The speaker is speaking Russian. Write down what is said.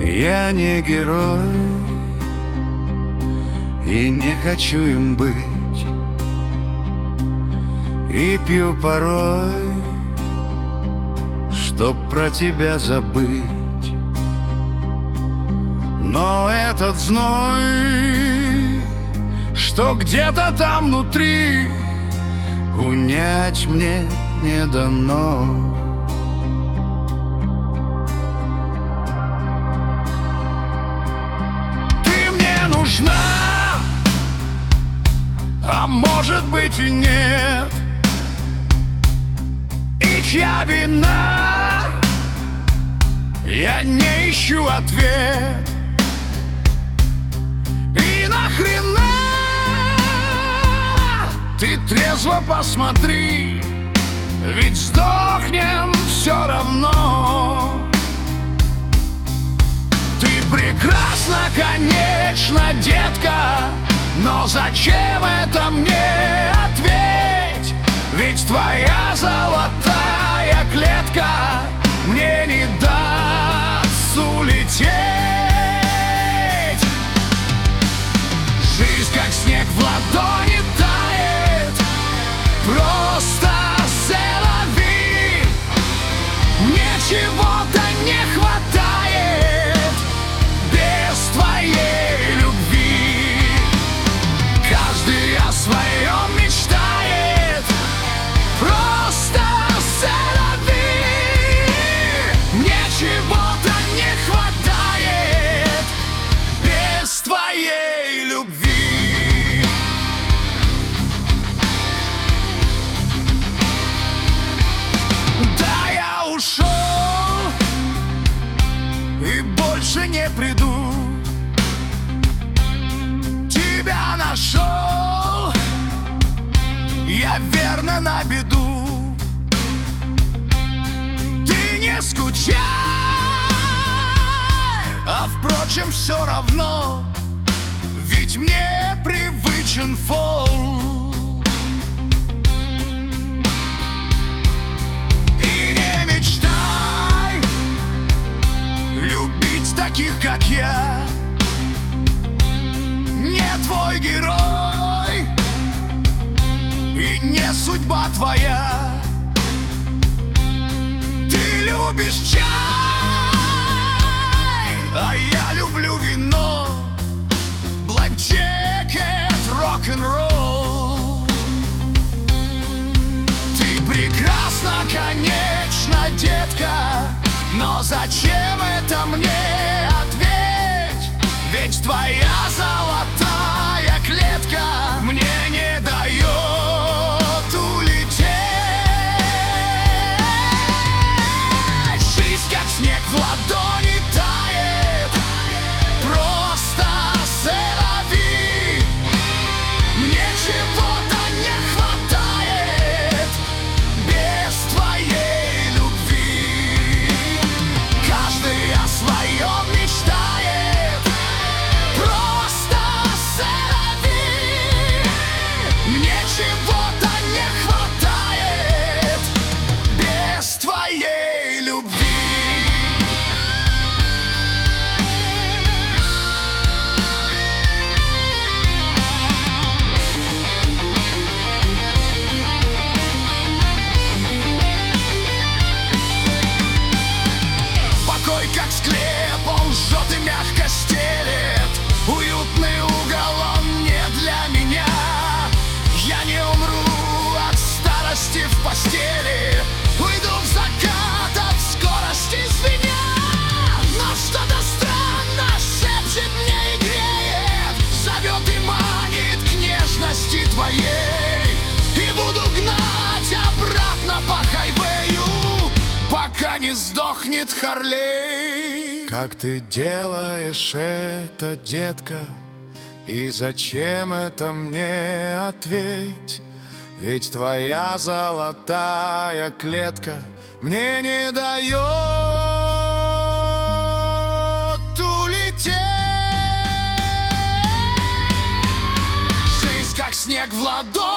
Я не герой и не хочу им быть, и пью порой, чтоб про тебя забыть. Но этот зной, что где-то там внутри, унять мне не дано. Ты мне нужна, а может быть и нет. И чья вина? Я не ищу ответ. И нахрена ты трезво посмотри, ведь сдохнем все равно. Ты прекрасна, конечно, детка, но зачем это мне? Ответь, ведь твоя золотая клетка мне не даст улететь. Жизнь, как снег в ладони, тает, просто c'est-la-vie. Мне чего-то не хватает без твоей любви. Каждый о своем мечтает, просто c'est-la-vie. Мне чего-то не хватает без твоей любви. Да, я ушел и больше не приду. Тебя нашел я верно на беду. Ты не скучай, а впрочем все равно, ведь мне привычен фол. И не мечтай любить таких, как я. Не твой герой и не судьба твоя. Ты любишь чай, а я люблю вино, блэкджекет, рок-н-ролл. Ты прекрасна, конечно, детка, но зачем это мне? Ответь, ведь твоя золотая клетка мне не дает улететь. Жизнь, как снег в ладони, тает, просто c'est-la-vie. Мне чего-то не хватает без твоей любви. Каждый о своем мечтает, просто c'est-la-vie. Мне чего-то не хватает без твоей любви. Покой, как склеп, он жжет и мягко стелет. Уютный угол, он не для меня. Я не умру от старости в постели, уйду в закат от скорости звеня. Но что-то странно шепчет мне и греет, зовет и манит к нежности твоей. И буду гнать обратно по хайвею, пока не сдохнет Харлей. Как ты делаешь это, детка, и зачем это мне? Ответь, ведь твоя золотая клетка мне не дает улететь. Жизнь, как снег в ладони,